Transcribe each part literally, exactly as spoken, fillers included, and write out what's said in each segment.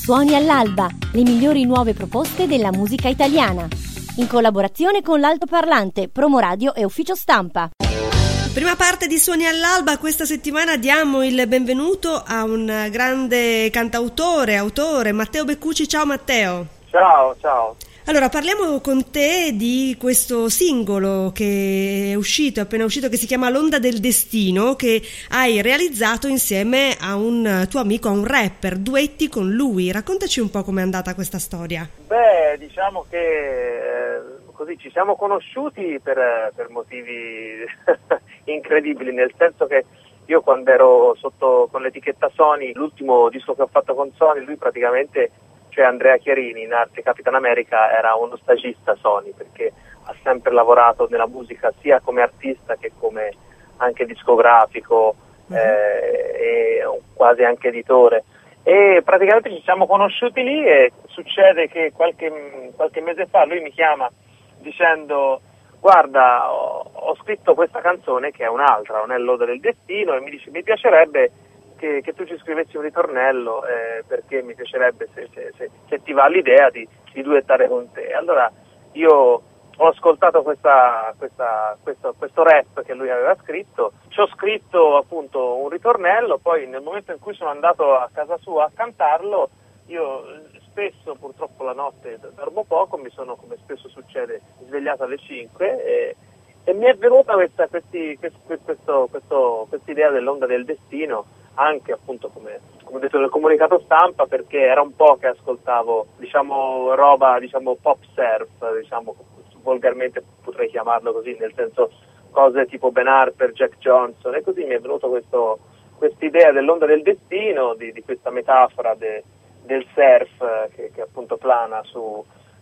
Suoni all'alba, le migliori nuove proposte della musica italiana. In collaborazione con l'Altoparlante, Promo Radio e Ufficio Stampa. Prima parte di Suoni all'alba, questa settimana diamo il benvenuto a un grande cantautore, autore, Matteo Beccucci. Ciao Matteo. Ciao, ciao. Allora, parliamo con te di questo singolo che è uscito, è appena uscito, che si chiama L'Onda del Destino, che hai realizzato insieme a un tuo amico, a un rapper, duetti con lui. Raccontaci un po' com'è andata questa storia. Beh, diciamo che eh, così ci siamo conosciuti per, per motivi incredibili, nel senso che io quando ero sotto con l'etichetta Sony, l'ultimo disco che ho fatto con Sony, lui praticamente, cioè Andrea Chiarini, in arte Capitan America, era uno stagista Sony, perché ha sempre lavorato nella musica sia come artista che come anche discografico, mm-hmm. eh, e quasi anche editore. E praticamente ci siamo conosciuti lì e succede che qualche, qualche mese fa lui mi chiama dicendo: guarda, ho, ho scritto questa canzone che è un'altra, non è L'Oda del Destino, e mi dice: mi piacerebbe Che, che tu ci scrivessi un ritornello, eh, perché mi piacerebbe se, se, se, se ti va l'idea di, di duettare con te. Allora io ho ascoltato questa, questa, questo, questo rap che lui aveva scritto, ci ho scritto appunto un ritornello, poi nel momento in cui sono andato a casa sua a cantarlo, io spesso purtroppo la notte dormo poco, mi sono, come spesso succede, svegliato alle cinque e, e mi è venuta questa questi, questo, questo, questo, quest'idea dell'onda del destino, anche appunto come, come ho detto nel comunicato stampa, perché era un po' che ascoltavo diciamo roba diciamo pop surf, diciamo volgarmente potrei chiamarlo così, nel senso cose tipo Ben Harper, Jack Johnson, e così mi è venuto questo quest'idea dell'onda del destino, di, di questa metafora de, del surf che, che appunto plana su,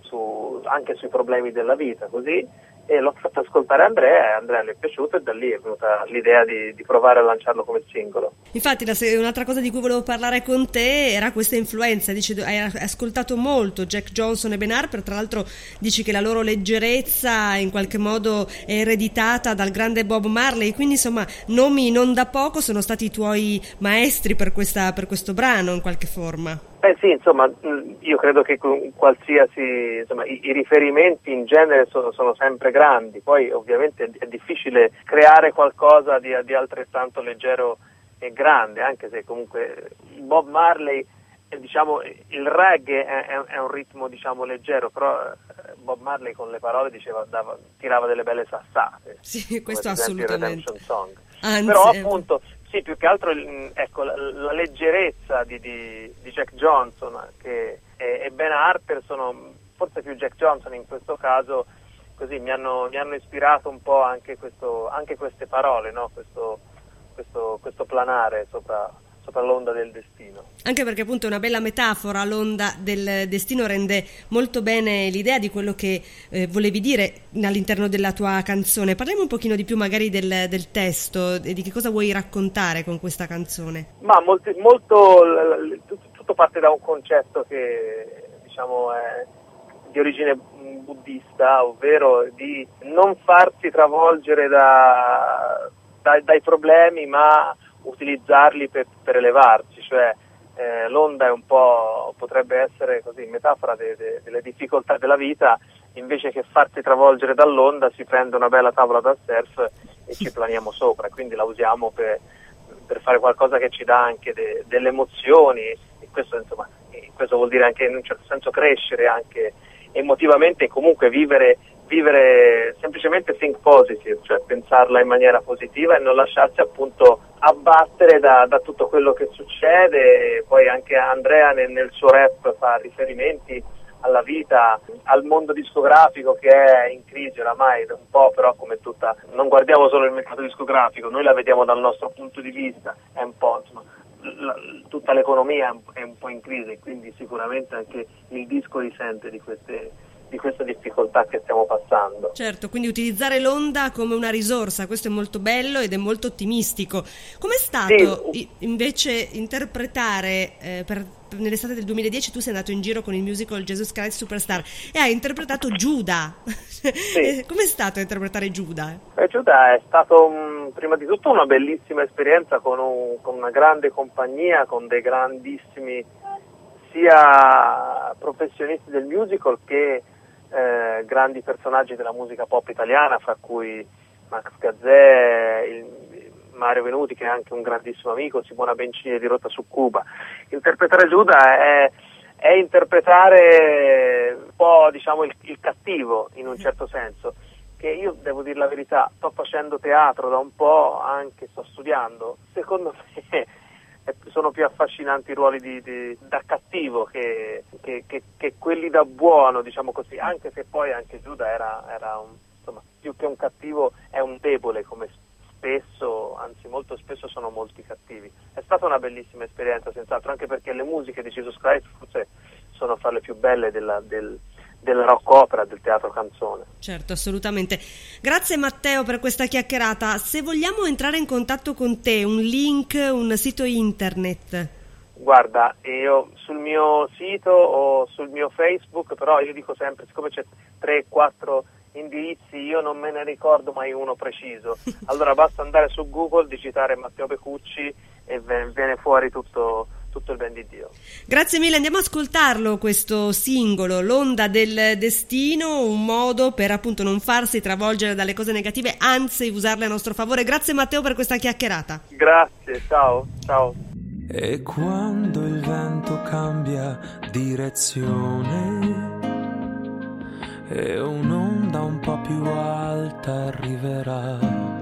su anche sui problemi della vita, così. E l'ho fatto ascoltare a Andrea e a Andrea le è piaciuto, e da lì è venuta l'idea di, di provare a lanciarlo come singolo. Infatti la, un'altra cosa di cui volevo parlare con te era questa influenza. Dici, hai ascoltato molto Jack Johnson e Ben Harper, tra l'altro dici che la loro leggerezza in qualche modo è ereditata dal grande Bob Marley, quindi insomma nomi non da poco sono stati i tuoi maestri per, questa, per questo brano in qualche forma. Beh sì, insomma, io credo che qualsiasi, insomma, i, i riferimenti in genere sono, sono sempre grandi, poi ovviamente è difficile creare qualcosa di, di altrettanto leggero e grande, anche se comunque Bob Marley, diciamo, il reggae è, è, è un ritmo diciamo leggero, però Bob Marley con le parole diceva, dava, tirava delle belle sassate. Sì, questo come assolutamente. Redemption Song. Anzi, però appunto sì, più che altro ecco, la, la leggerezza di, di, di Jack Johnson che, e, e Ben Harper, sono forse più Jack Johnson in questo caso, così mi hanno, mi hanno ispirato un po' anche, questo, anche queste parole, no? questo, questo, questo planare sopra, sopra l'onda del destino. Anche perché appunto è una bella metafora, l'onda del destino rende molto bene l'idea di quello che eh, volevi dire all'interno della tua canzone. Parliamo un pochino di più magari del, del testo e di che cosa vuoi raccontare con questa canzone. Ma molti, molto, tutto, tutto parte da un concetto che diciamo è di origine buddista, ovvero di non farsi travolgere da, da, dai problemi, ma utilizzarli per, per elevarci, cioè eh, l'onda è un po', potrebbe essere così, metafora de, de, delle difficoltà della vita, invece che farsi travolgere dall'onda si prende una bella tavola da surf e ci planiamo sopra, quindi la usiamo per, per fare qualcosa che ci dà anche de, delle emozioni, e questo insomma, questo vuol dire anche in un certo senso crescere anche emotivamente, e comunque vivere vivere semplicemente think positive, cioè pensarla in maniera positiva e non lasciarsi appunto abbattere da, da tutto quello che succede. E poi anche Andrea nel, nel suo rap fa riferimenti alla vita, al mondo discografico che è in crisi oramai da un po', però come tutta, non guardiamo solo il mercato discografico, noi la vediamo dal nostro punto di vista, è un po' insomma, la, tutta l'economia è un, è un po' in crisi, quindi sicuramente anche il disco risente di queste di questa difficoltà che stiamo passando. Certo, quindi utilizzare l'onda come una risorsa, questo è molto bello ed è molto ottimistico. Com'è stato sì. invece interpretare eh, per, nell'estate del duemiladieci tu sei andato in giro con il musical Jesus Christ Superstar e hai interpretato Giuda. Sì. Com'è stato interpretare Giuda? Eh, Giuda è stato um, prima di tutto una bellissima esperienza con, un, con una grande compagnia, con dei grandissimi sia professionisti del musical che eh, grandi personaggi della musica pop italiana, fra cui Max Gazzè, il, Mario Venuti, che è anche un grandissimo amico, Simona Bencini di Rotta su Cuba. Interpretare Giuda è, è interpretare un po', diciamo, il, il cattivo, in un certo senso, che io devo dire la verità, sto facendo teatro da un po', anche sto studiando, secondo me sono più affascinanti i ruoli di, di, da cattivo che, che, che, che quelli da buono, diciamo così, anche se poi anche Giuda era, era un, insomma, più che un cattivo è un debole, come spesso, anzi molto spesso sono molti cattivi. È stata una bellissima esperienza, senz'altro, anche perché le musiche di Jesus Christ forse sono fra le più belle della, del, della rock opera, del teatro canzone. Certo, assolutamente. Grazie Matteo per questa chiacchierata. Se vogliamo entrare in contatto con te, un link, un sito internet? Guarda, io sul mio sito o sul mio Facebook, però io dico sempre, siccome c'è tre quattro indirizzi, io non me ne ricordo mai uno preciso, allora basta andare su Google, digitare Matteo Becucci e viene fuori tutto, tutto il ben di Dio. Grazie mille, andiamo ad ascoltarlo questo singolo, L'onda del destino, un modo per appunto non farsi travolgere dalle cose negative, anzi usarle a nostro favore. Grazie Matteo per questa chiacchierata. Grazie, ciao, ciao. E quando il vento cambia direzione e un'onda un po' più alta arriverà,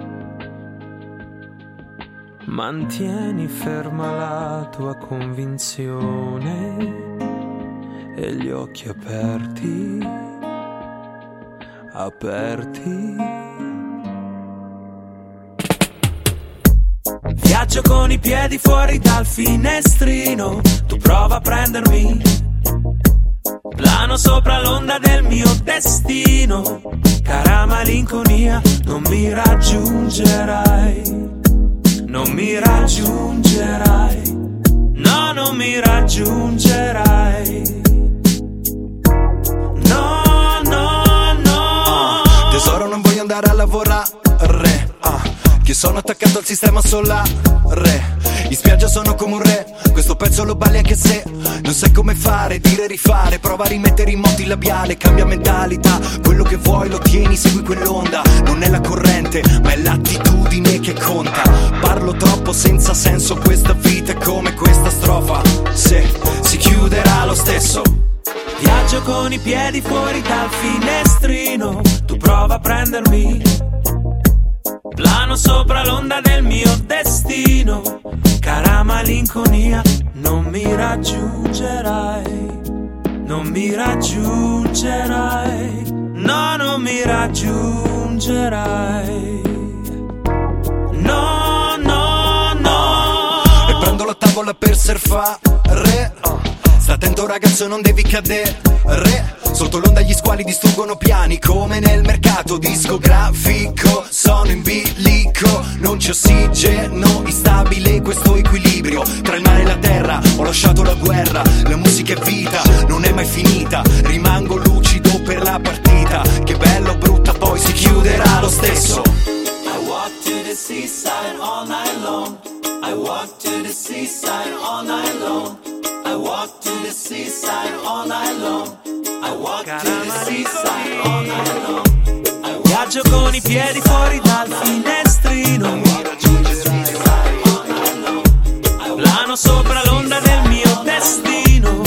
mantieni ferma la tua convinzione e gli occhi aperti, aperti. Viaggio con i piedi fuori dal finestrino, tu prova a prendermi, plano sopra l'onda del mio destino, cara malinconia, non mi raggiungerai, non mi raggiungerai, no, non mi raggiungerai, no, no, no. Tesoro, non voglio andare a lavorare, uh, che sono attaccato al sistema solare. In spiaggia sono come un re, questo pezzo lo balli anche se non sai come fare, dire, rifare, prova a rimettere in moto il labiale, cambia mentalità, quello che vuoi lo tieni, segui quell'onda, non è la corrente ma è l'attitudine che conta, parlo troppo senza senso, questa vita è come questa strofa, se si chiuderà lo stesso. Viaggio con i piedi fuori dal finestrino, tu prova a prendermi, plano sopra l'onda del mio destino, cara malinconia, non mi raggiungerai, non mi raggiungerai, no, non mi raggiungerai, no, no, no. E prendo la tavola per surfare, sta attento ragazzo, non devi cadere, sotto l'onda gli squali distruggono piani come nel mercato discografico, sono in bilico, non c'è ossigeno, instabile questo equilibrio tra il mare e la terra, ho lasciato la guerra, la musica è vita, non è mai finita, rimango lucido per la partita, che bella o brutta poi si chiuderà lo stesso. I walk to the seaside all night long, I walk to the seaside all night long, I walk to the seaside all night long, I walk to the seaside all night long. Viaggio con i piedi fuori dal finestrino, plano sopra l'onda del mio destino,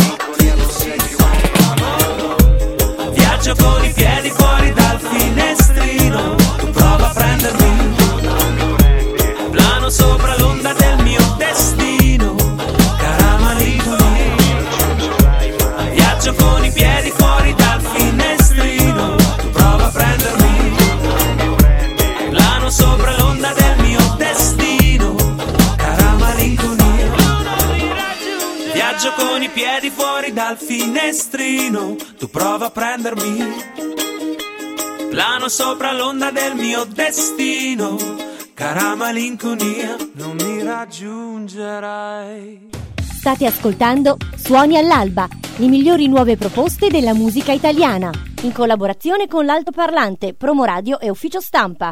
viaggio con i piedi fuori dal finestrino, tu prova a prendermi, plano sopra l'onda del mio destino, cara malinconia, viaggio con i piedi fuori dal finestrino, tu prova a prendermi, plano sopra l'onda del mio destino, cara malinconia, viaggio con i piedi fuori dal finestrino, tu prova a prendermi, plano sopra l'onda del mio destino, cara malinconia, non mi raggiungerai. State ascoltando Suoni all'alba, le migliori nuove proposte della musica italiana, in collaborazione con l'Altoparlante, Promoradio e Ufficio Stampa.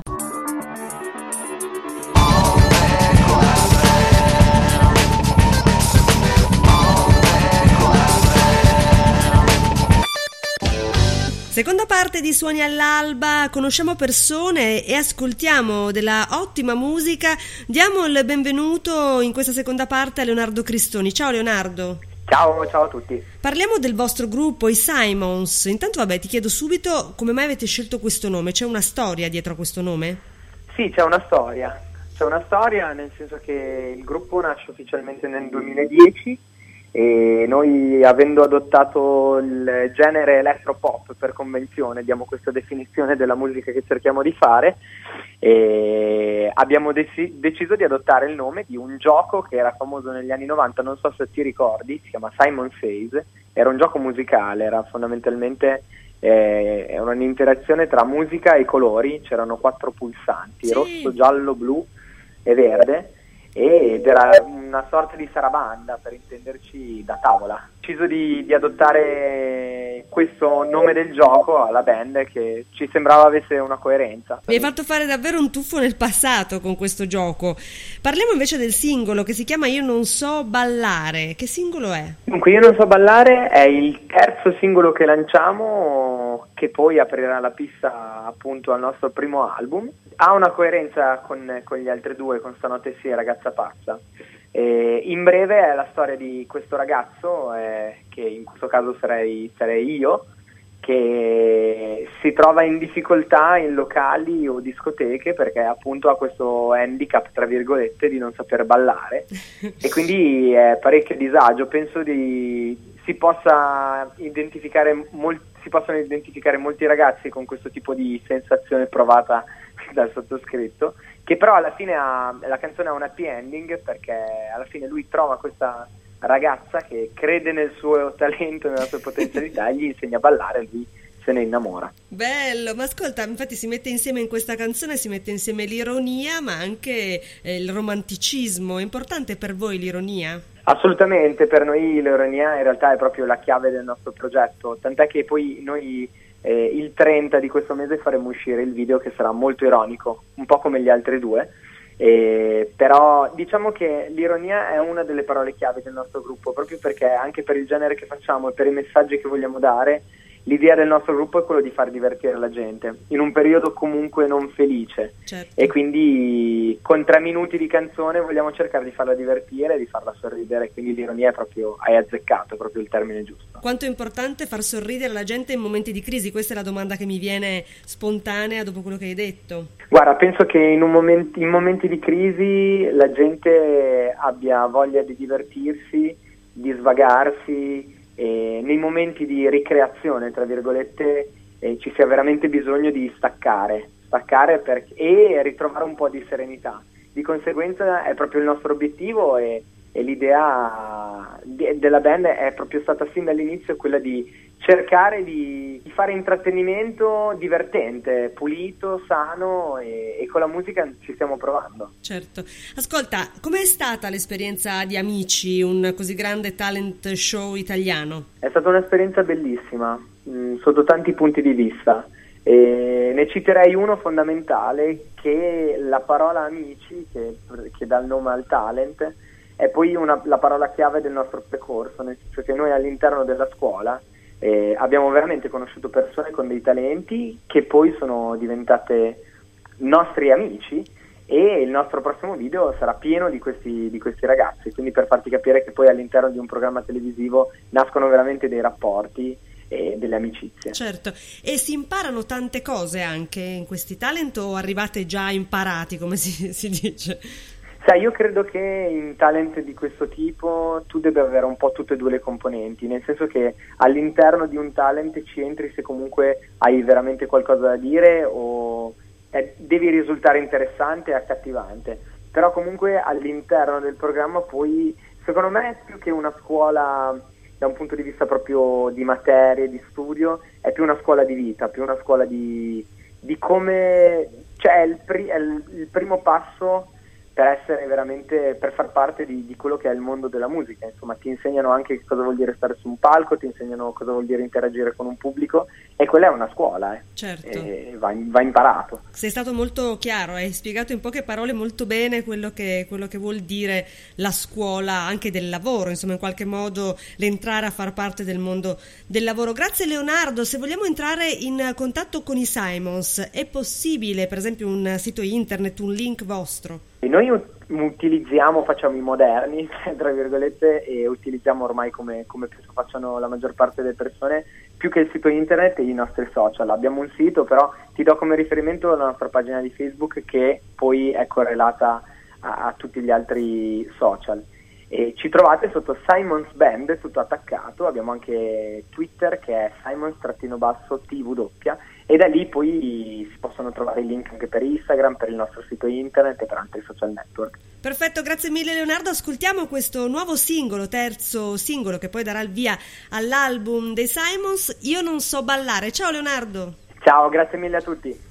Seconda parte di Suoni all'Alba, conosciamo persone e ascoltiamo della ottima musica. Diamo il benvenuto in questa seconda parte a Leonardo Cristoni. Ciao Leonardo. Ciao, ciao a tutti. Parliamo del vostro gruppo, i Simons. Intanto vabbè, ti chiedo subito come mai avete scelto questo nome? C'è una storia dietro a questo nome? Sì, c'è una storia. C'è una storia nel senso che il gruppo nasce ufficialmente nel duemiladieci e noi, avendo adottato il genere elettropop per convenzione, diamo questa definizione della musica che cerchiamo di fare, e abbiamo deci- deciso di adottare il nome di un gioco che era famoso negli anni novanta, non so se ti ricordi, si chiama Simon Says. Era un gioco musicale, era fondamentalmente eh, un'interazione tra musica e colori. C'erano quattro pulsanti, sì. rosso, giallo, blu e verde, ed era una sorta di sarabanda, per intenderci, da tavola. Ho deciso di, di adottare questo nome del gioco alla band, che ci sembrava avesse una coerenza. Mi hai fatto fare davvero un tuffo nel passato con questo gioco. Parliamo invece del singolo che si chiama Io non so ballare. Che singolo è? Dunque, Io non so ballare è il terzo singolo che lanciamo, che poi aprirà la pista appunto al nostro primo album. Ha una coerenza con, con gli altri due, con Stanotte sì e Ragazza pazza. E in breve è la storia di questo ragazzo, eh, che in questo caso sarei, sarei io, che si trova in difficoltà in locali o discoteche perché appunto ha questo handicap, tra virgolette, di non saper ballare e quindi è parecchio disagio. Penso di si possa identificare molti si possono identificare molti ragazzi con questo tipo di sensazione provata dal sottoscritto, che però alla fine ha, la canzone ha un happy ending, perché alla fine lui trova questa ragazza che crede nel suo talento, nella sua potenzialità, e gli insegna a ballare e lui se ne innamora. Bello, ma ascolta, infatti si mette insieme in questa canzone, si mette insieme l'ironia ma anche eh, il romanticismo. È importante per voi l'ironia? Assolutamente, per noi l'ironia in realtà è proprio la chiave del nostro progetto, tant'è che poi noi eh, il trenta di questo mese faremo uscire il video che sarà molto ironico, un po' come gli altri due, eh, però diciamo che l'ironia è una delle parole chiave del nostro gruppo, proprio perché anche per il genere che facciamo e per i messaggi che vogliamo dare, l'idea del nostro gruppo è quello di far divertire la gente in un periodo comunque non felice. Certo. E quindi con tre minuti di canzone vogliamo cercare di farla divertire e di farla sorridere, quindi l'ironia è proprio, hai azzeccato, è proprio il termine giusto. Quanto è importante far sorridere la gente in momenti di crisi? Questa è la domanda che mi viene spontanea dopo quello che hai detto. Guarda, penso che in, un momento, in momenti di crisi la gente abbia voglia di divertirsi, di svagarsi, e nei momenti di ricreazione, tra virgolette, eh, ci sia veramente bisogno di staccare, staccare per, e ritrovare un po' di serenità. Di conseguenza è proprio il nostro obiettivo e, e l'idea de, della band è proprio stata sin dall'inizio quella di cercare di, di fare intrattenimento divertente, pulito, sano, e, e con la musica ci stiamo provando. Certo. Ascolta, com'è stata l'esperienza di Amici, un così grande talent show italiano? È stata un'esperienza bellissima, mh, sotto tanti punti di vista. E ne citerei uno fondamentale, che la parola amici, che, che dà il nome al talent, è poi una, la parola chiave del nostro percorso, nel senso che noi all'interno della scuola eh, abbiamo veramente conosciuto persone con dei talenti che poi sono diventate nostri amici, e il nostro prossimo video sarà pieno di questi, di questi ragazzi, quindi per farti capire che poi all'interno di un programma televisivo nascono veramente dei rapporti e delle amicizie. Certo, e si imparano tante cose anche in questi talent, o arrivate già imparati, come si, si dice? Sai, io credo che in talent di questo tipo tu debba avere un po' tutte e due le componenti, nel senso che all'interno di un talent ci entri se comunque hai veramente qualcosa da dire o eh, devi risultare interessante e accattivante, però comunque all'interno del programma poi, secondo me, più che una scuola da un punto di vista proprio di materie, di studio, è più una scuola di vita, più una scuola di, di come, cioè il, pri, è il, il primo passo per essere veramente, per far parte di, di quello che è il mondo della musica. Insomma, ti insegnano anche cosa vuol dire stare su un palco, ti insegnano cosa vuol dire interagire con un pubblico, e quella è una scuola, eh. Certo. E va, va imparato. Sei stato molto chiaro, hai spiegato in poche parole molto bene quello che, quello che vuol dire la scuola anche del lavoro, insomma in qualche modo l'entrare a far parte del mondo del lavoro. Grazie Leonardo. Se vogliamo entrare in contatto con i Simons, è possibile per esempio un sito internet, un link vostro? E noi utilizziamo, facciamo i moderni, tra virgolette, e utilizziamo ormai, come, come penso facciano la maggior parte delle persone, più che il sito internet, i nostri social. Abbiamo un sito, però ti do come riferimento la nostra pagina di Facebook, che poi è correlata a, a tutti gli altri social. E ci trovate sotto Simons Band, tutto attaccato. Abbiamo anche Twitter, che è Simons-T W, e da lì poi si possono trovare i link anche per Instagram, per il nostro sito internet e per altri social network. Perfetto, grazie mille Leonardo. Ascoltiamo questo nuovo singolo, terzo singolo, che poi darà il via all'album dei Simons, Io non so ballare. Ciao Leonardo. Ciao, grazie mille a tutti.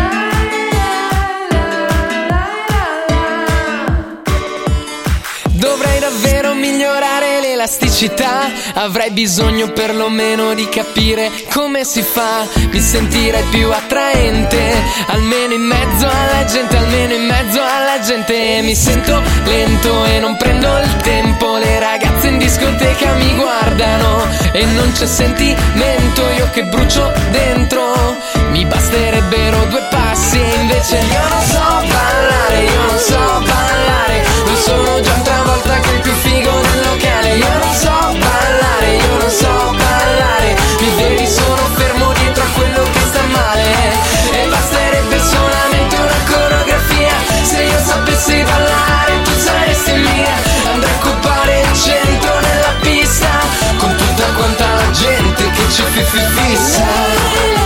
Dovrei davvero migliorare l'elasticità, avrei bisogno perlomeno di capire come si fa, mi sentirei più attraente, almeno in mezzo alla gente, almeno in mezzo alla gente. Mi sento lento e non prendo il tempo, le ragazze in discoteca mi guardano e non c'è sentimento, io che brucio dentro, mi basterebbero due passi e invece io non so ballare, io non so ballare, non sono già travolta che il più figo del locale. Io non so ballare, io non so ballare, mi vedi sono fermo dietro a quello che sta male, e basterebbe solamente una coreografia. Se io sapessi ballare tu saresti mia, andrei a occupare il centro nella pista con tutta quanta la gente che ci fi fi fissa.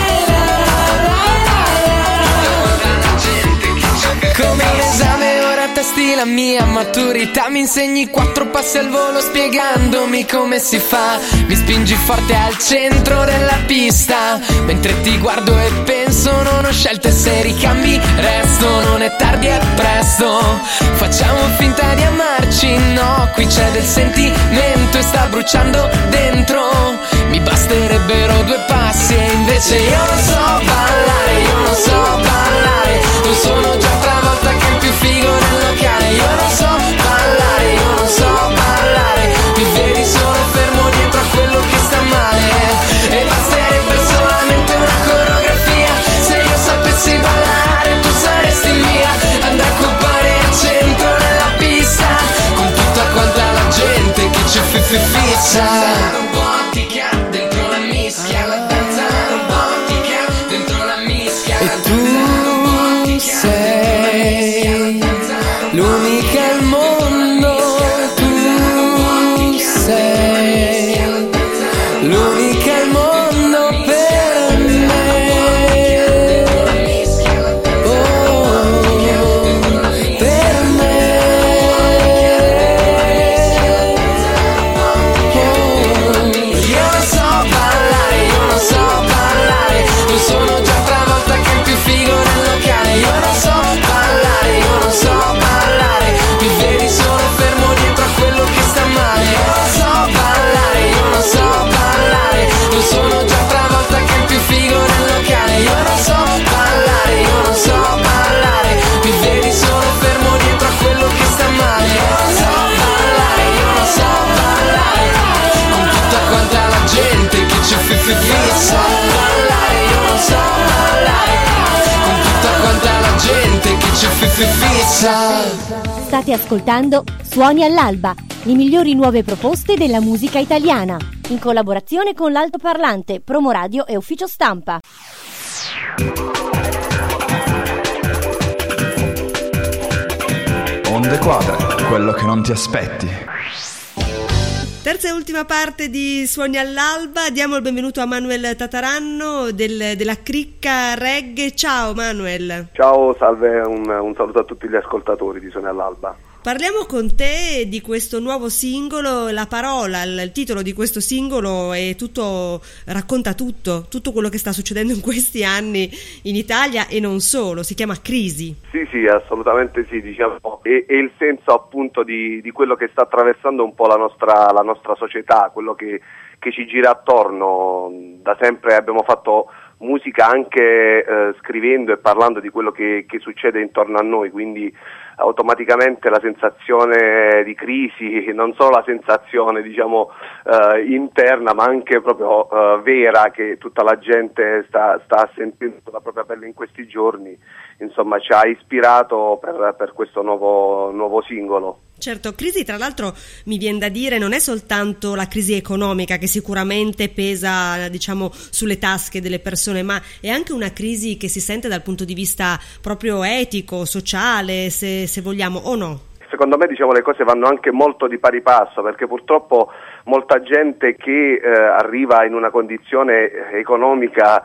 Come un esame ora testi la mia maturità, mi insegni quattro passi al volo spiegandomi come si fa, mi spingi forte al centro della pista, mentre ti guardo e penso non ho scelte, se ricambi resto, non è tardi è presto, facciamo finta di amarci, no, qui c'è del sentimento e sta bruciando dentro, mi basterebbero due passi e invece io non so ballare, io non so ballare, non sono già travolta che il più figo del locale. Io non so ballare, io non so ballare, mi vedi solo fermo dietro a quello che sta male, e basterebbe solamente una coreografia. Se io sapessi ballare tu saresti mia, andrei a occupare il centro nella pista con tutta quanta la gente che ci fi fi fissa. Robotica dentro la mischia, la danza robotica dentro la mischia, e tu sei l'unica al mondo, tu sei l'unica al mondo per me, oh, per me, oh. Io non so ballare, io non so ballare, non sono già travolta che il più figo del locale. Io non so ballare, io non so ballare, mi vedi solo fermo dietro a quello che sta male. Io non so ballare, io non so ballare, non sono già travolta che il più figo del locale. Io non so ballare, io non so ballare, mi vedi solo fermo dietro a quello che sta male. Io non so ballare, io non so ballare, con tutta quanta la gente che ci fi fi fissa. Ballare, io non so ballare, con tutta quanta la gente che ci fi fi fissa. State ascoltando Suoni all'alba, le migliori nuove proposte della musica italiana, in collaborazione con l'Altoparlante, Promoradio e Ufficio Stampa. Onde Quadre, quello che non ti aspetti. Terza e ultima parte di Suoni all'alba, diamo il benvenuto a Manuel Tataranno del, della Cricca Reggae. Ciao Manuel. Ciao, salve, un, un saluto a tutti gli ascoltatori di Suoni all'alba. Parliamo con te di questo nuovo singolo, la parola, il titolo di questo singolo è tutto, racconta tutto, tutto quello che sta succedendo in questi anni in Italia e non solo, si chiama Crisi. Sì, sì, assolutamente sì, diciamo, è, è il senso appunto di, di quello che sta attraversando un po' la nostra, la nostra società, quello che, che ci gira attorno. Da sempre abbiamo fatto musica anche eh, scrivendo e parlando di quello che, che succede intorno a noi, quindi automaticamente la sensazione di crisi, non solo la sensazione diciamo eh, interna ma anche proprio eh, vera che tutta la gente sta, sta sentendo sulla propria pelle in questi giorni, insomma ci ha ispirato per, per questo nuovo, nuovo singolo. Certo, crisi tra l'altro mi viene da dire non è soltanto la crisi economica che sicuramente pesa diciamo sulle tasche delle persone, ma è anche una crisi che si sente dal punto di vista proprio etico, sociale, se, se vogliamo, o no? Secondo me diciamo le cose vanno anche molto di pari passo, perché purtroppo molta gente che eh, arriva in una condizione economica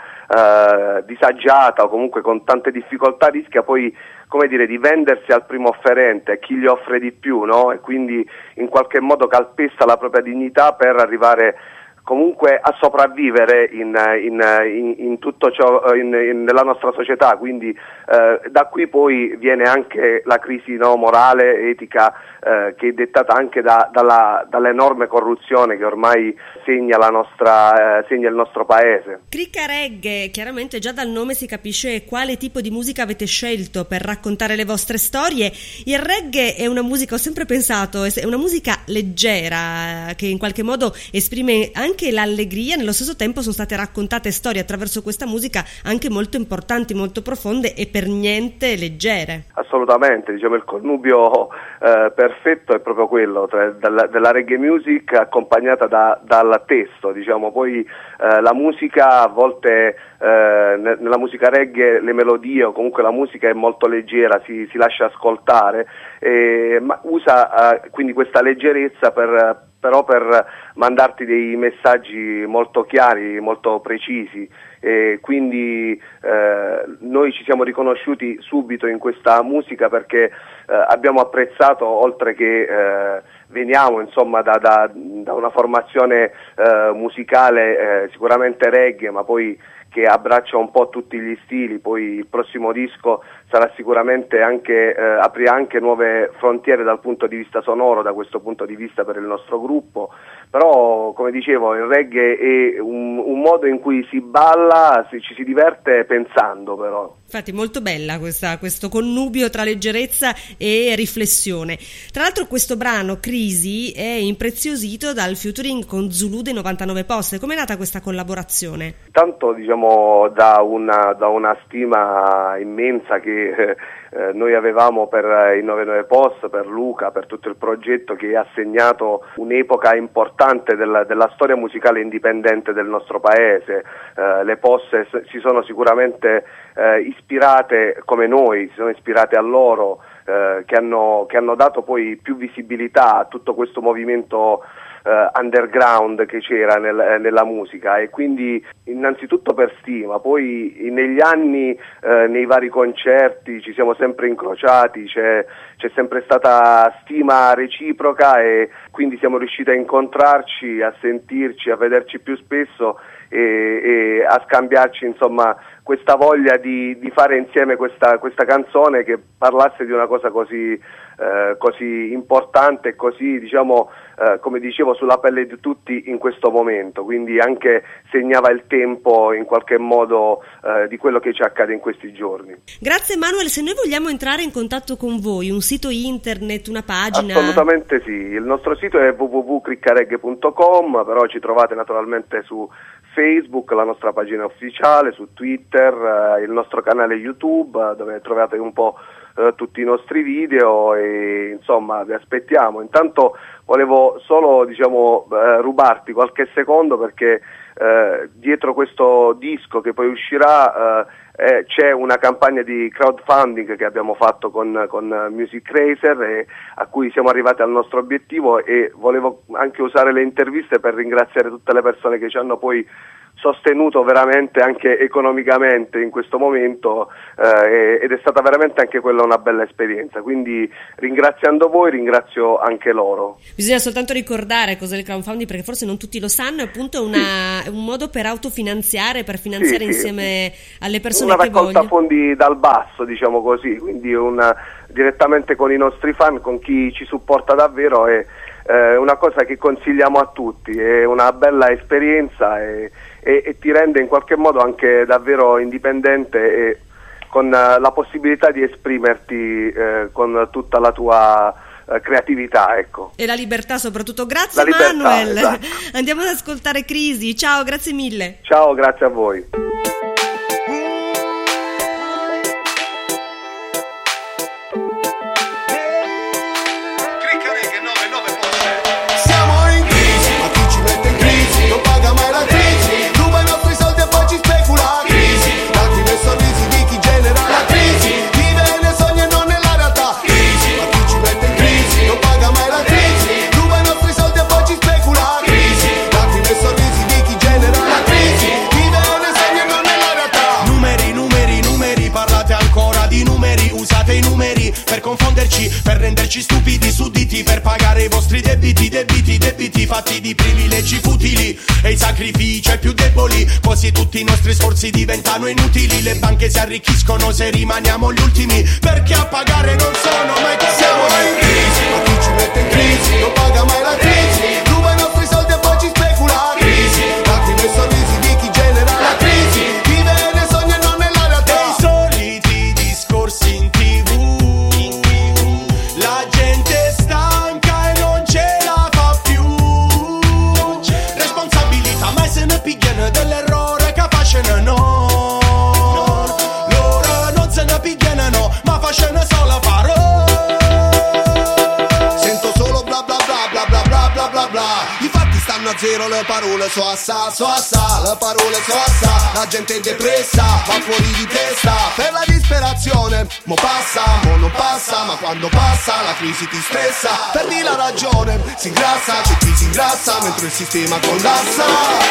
eh, disagiata o comunque con tante difficoltà rischia poi, come dire, di vendersi al primo offerente, a chi gli offre di più, no? E quindi in qualche modo calpesta la propria dignità per arrivare comunque a sopravvivere in, in, in, in tutto ciò, in, in, nella nostra società, quindi eh, da qui poi viene anche la crisi no, morale, etica, eh, che è dettata anche da, dalla, dall'enorme corruzione che ormai segna, la nostra, eh, segna il nostro paese. Cricca Reggae, chiaramente già dal nome si capisce quale tipo di musica avete scelto per raccontare le vostre storie. Il reggae è una musica, ho sempre pensato, è una musica leggera, che in qualche modo esprime anche anche l'allegria, nello stesso tempo sono state raccontate storie attraverso questa musica anche molto importanti, molto profonde e per niente leggere. Assolutamente, diciamo il connubio eh, perfetto è proprio quello tra, della, della reggae music accompagnata da, dal testo, diciamo poi eh, la musica a volte eh, nella musica reggae le melodie o comunque la musica è molto leggera, si, si lascia ascoltare, eh, ma usa eh, quindi questa leggerezza per però per mandarti dei messaggi molto chiari, molto precisi, e quindi eh, noi ci siamo riconosciuti subito in questa musica perché eh, abbiamo apprezzato, oltre che eh, veniamo insomma da, da, da una formazione eh, musicale eh, sicuramente reggae, ma poi che abbraccia un po' tutti gli stili, poi il prossimo disco sarà sicuramente anche, eh, aprirà anche nuove frontiere dal punto di vista sonoro, da questo punto di vista per il nostro gruppo, però come dicevo il reggae è un, un modo in cui si balla, si, ci si diverte pensando però. Infatti molto bella questa, questo connubio tra leggerezza e riflessione. Tra l'altro questo brano, Crisi, è impreziosito dal featuring con Zulu dei novantanove Post. Com'è nata questa collaborazione? Tanto diciamo da una, da una stima immensa che eh, eh, noi avevamo per i novantanove Post, per Luca, per tutto il progetto che ha segnato un'epoca importante della, della storia musicale indipendente del nostro paese. Eh, le Post si sono sicuramente eh, ispirate come noi, si sono ispirate a loro, eh, che hanno, che hanno dato poi più visibilità a tutto questo movimento Uh, underground che c'era nel, nella musica, e quindi innanzitutto per stima, poi negli anni uh, nei vari concerti ci siamo sempre incrociati, c'è, c'è sempre stata stima reciproca e quindi siamo riusciti a incontrarci, a sentirci, a vederci più spesso e, e a scambiarci insomma questa voglia di, di fare insieme questa, questa canzone che parlasse di una cosa così, eh, così importante e così, diciamo, eh, come dicevo, sulla pelle di tutti in questo momento, quindi anche segnava il tempo in qualche modo eh, di quello che ci accade in questi giorni. Grazie Manuel, se noi vogliamo entrare in contatto con voi, un sito internet, una pagina? Assolutamente sì, il nostro sito è w w w punto criccareggae punto com, però ci trovate naturalmente su Facebook, la nostra pagina ufficiale, su Twitter, eh, il nostro canale YouTube, eh, dove trovate un po' eh, tutti i nostri video e insomma vi aspettiamo. Intanto volevo solo diciamo eh, rubarti qualche secondo perché eh, dietro questo disco che poi uscirà eh, eh, c'è una campagna di crowdfunding che abbiamo fatto con, con Music Racer e a cui siamo arrivati al nostro obiettivo, e volevo anche usare le interviste per ringraziare tutte le persone che ci hanno poi sostenuto veramente anche economicamente in questo momento, eh, ed è stata veramente anche quella una bella esperienza, quindi ringraziando voi ringrazio anche loro. Bisogna soltanto ricordare cos'è il crowdfunding, perché forse non tutti lo sanno, è appunto una, sì. un modo per autofinanziare, per finanziare sì, insieme sì. alle persone una che vogliono. Una raccolta fondi dal basso, diciamo così, quindi una, direttamente con i nostri fan, con chi ci supporta davvero, è eh, una cosa che consigliamo a tutti, è una bella esperienza e E, e ti rende in qualche modo anche davvero indipendente e con uh, la possibilità di esprimerti uh, con tutta la tua uh, creatività, ecco. E la libertà soprattutto. Grazie la libertà, Manuel. Esatto. Andiamo ad ascoltare Crisi. Ciao, grazie mille. Ciao, grazie a voi. Per confonderci, per renderci stupidi, sudditi, per pagare i vostri debiti, debiti, debiti fatti di privilegi futili e i sacrifici ai più deboli, così tutti i nostri sforzi diventano inutili. Le banche si arricchiscono se rimaniamo gli ultimi, perché a pagare non sono mai colpevoli. Siamo in crisi, ma chi ci mette in crisi non paga mai la crisi, ruba i nostri soldi e poi ci specula. Crisi, lacrime e sorrisi di chi genera la crisi, vive nei sogni e non nella realtà. Dei soliti discorsi in tv, la gente stanca e non ce la fa più. Responsabilità mai se ne pigliano dell'errore che facciano no. Loro non se ne pigliano ma facciano solo parole. Sento solo bla bla bla bla bla bla bla bla bla. I fatti stanno a zero, le parole so assà, so assà, le parole so assà. La gente è depressa, va fuori di testa per la disperazione. Mo passa, mo non passa, ma quando passa la crisi ti stressa. Perdi la ragione, si ingrassa, c'è chi si ingrassa mentre il sistema collassa.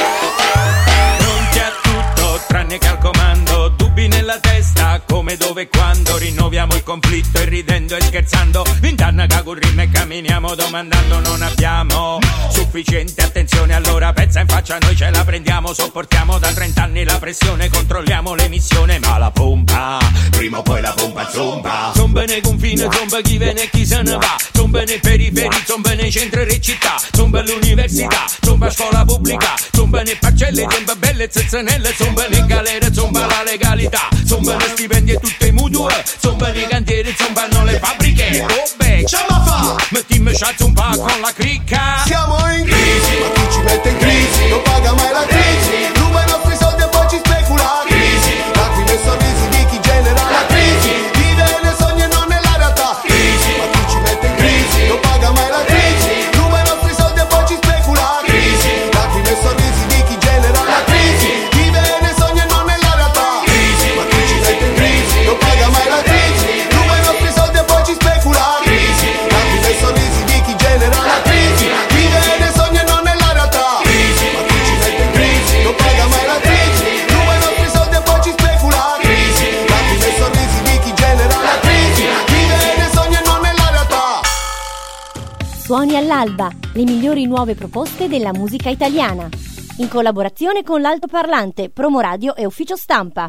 Pronti a tutto tranne che al comando, dubbi nella testa come dove e quando. Rinnoviamo il conflitto e ridendo e scherzando, vent'anni che corriamo e camminiamo domandando. Non abbiamo sufficiente attenzione, allora pezza in faccia noi ce la prendiamo. Sopportiamo da trent'anni la pressione, controlliamo l'emissione, ma la pompa prima o poi la pompa zomba. Zomba nei confini, zomba chi viene e chi se ne va, zomba nei periferi, zomba nei centri e città, zomba all'università, zomba a scuola pubblica, zomba nei parcelle, zomba belle zezzanelle, zomba nei galere, zomba la legalità, zomba nei stipendi e tutte i mutue, zomba nei cantieri, zombano le fabbriche. Oh beh, ce la fa, mettiamo scazzo un po' con la cricca. Siamo in crisi, ma chi ci mette in crisi non paga mai la crisi, ruba i nostri soldi e poi ci specula. Crisi, lacrime e sorrisi di chi genera la crisi, vive nei sogni e non nella realtà. Crisi, ma chi ci mette in crisi non paga mai la crisi, ruba i nostri soldi e poi ci specula. Crisi, lacrime e sorrisi di chi genera la crisi, vive nei sogni e non nella realtà. Crisi, ma chi ci mette in crisi non paga mai la crisi, ruba i nostri soldi e poi ci specula. Crisi, lacrime e sorrisi di chi genera la crisi, vive nei sogni e non nella realtà. Crisi, ma chi ci mette in crisi non paga mai la crisi, ruba i nostri soldi e poi ci specula. Crisi, lacrime e sorrisi di chi genera la crisi, vive nei sogni e non nella realtà. Suoni all'alba, le migliori nuove proposte della musica italiana. In collaborazione con l'Altoparlante, Promoradio e Ufficio Stampa.